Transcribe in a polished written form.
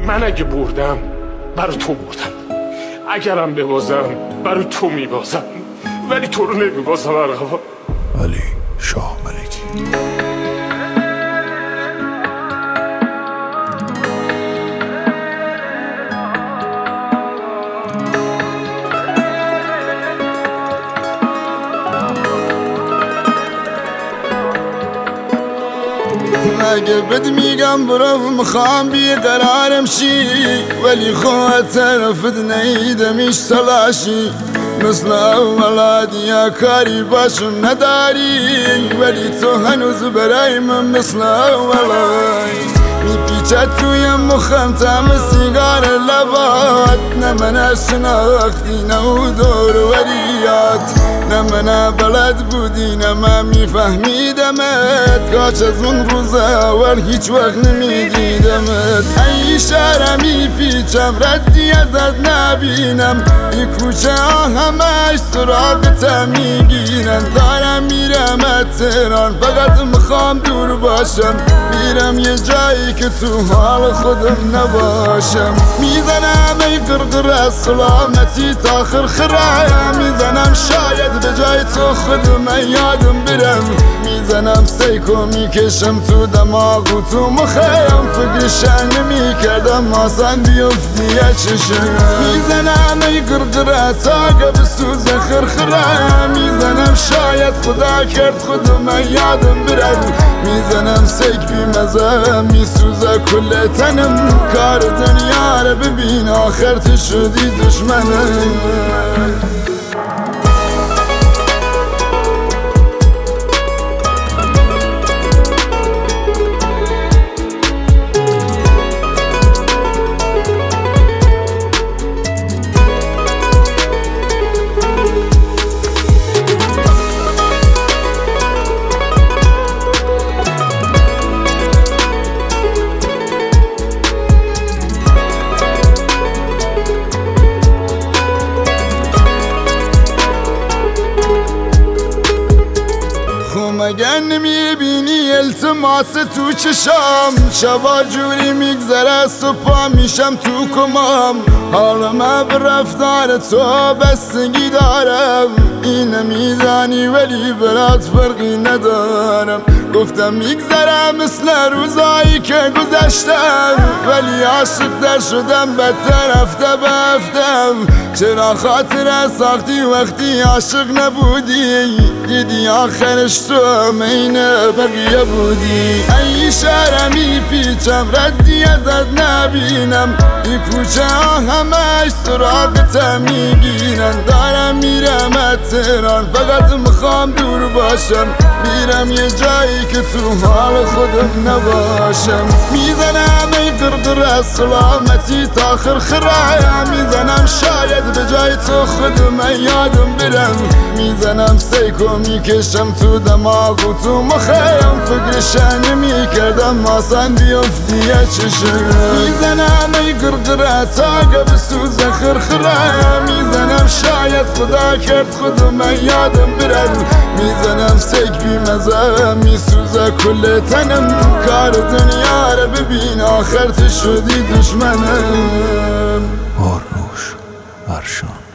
من اگه بردم برای تو بردم، اگرم ببازم برای تو میبازم، ولی تو رو نمیبازم آقا. علی شاه ملکی. اگه بد میگم برو میخوام بیقرارم شی، ولی خواهد طرفت نیدمش تلاشی. مثل اول یا کاری باشم نداری، ولی تو هنوز برای من مثل اولای. میپیچد توی مخم تم سیگار لبات، نه من شناختی نه او دور وریات، نه من بلد بودی نه من میفهمیدمت. کاش از اون روز اول هیچ وقت نمیدیدمت. ای شهر میپیچم ردی ازت نبینم، این کوچه ها همش سراغتم میگیرن. دارم میرم از تهران فقط میخوام دور باشم، میرم یه جایی که تو حال خودم نباشم. میزنم ای قرقر از سلامتی تا خرخره، میزنم شاید به جای تو خودم یادم برم. میزنم سیکو میکشم تو دماغ و تو مخم، فکرشن نمیکردم آسان بیفتی یه چشم. میزنم ای قرقر تا بسوز خرخره، میزنم شاید خدا کرد خودم یادم برم. میزنم سیک بی مزه میسوزه کل تنم، کار دنیا رو ببین آخر تو شدی دشمنم. مگر نمیبینی التماس تو چشام، شبا جوری میگذره صبح میشم تو کمام. حالا من به رفتار تو بستگی دارم، این میدانی ولی برات فرقی ندارم. گفتم میگذرم مثل روزایی که گذشتم، ولی عاشق در شدم بدتر هفته به هفتم. چرا خاطر ساختی وقتی عاشق نبودی، دیدی آخرش تو مین بقیه بودی. ای شهر میپیچم ردی ازت نبینم، این کوچه ها همش سراغتم میگیرن. دارم میرم از تهران فقط میخوام دور باشم، میرم یه جایی که تو حال خودم نباشم. میزنم ای قرقر از سلامتی تا خرخره، میزنم شاید به جای تو خودم یادم برم. میزنم سیکو میکشم تو دماغ و تو مخم، فکرشن نمیکردم آسان بیفتی یه چشم. میزنم ای قرقر تا بسوز خرخره، میزنم شاید خدا کرد خودم یادم برم. میزنم سیک بی مزه میسوزه کل تنم، کار دنیا رو ببین آخر تو شدی دشمنم. آرنوش ارشان.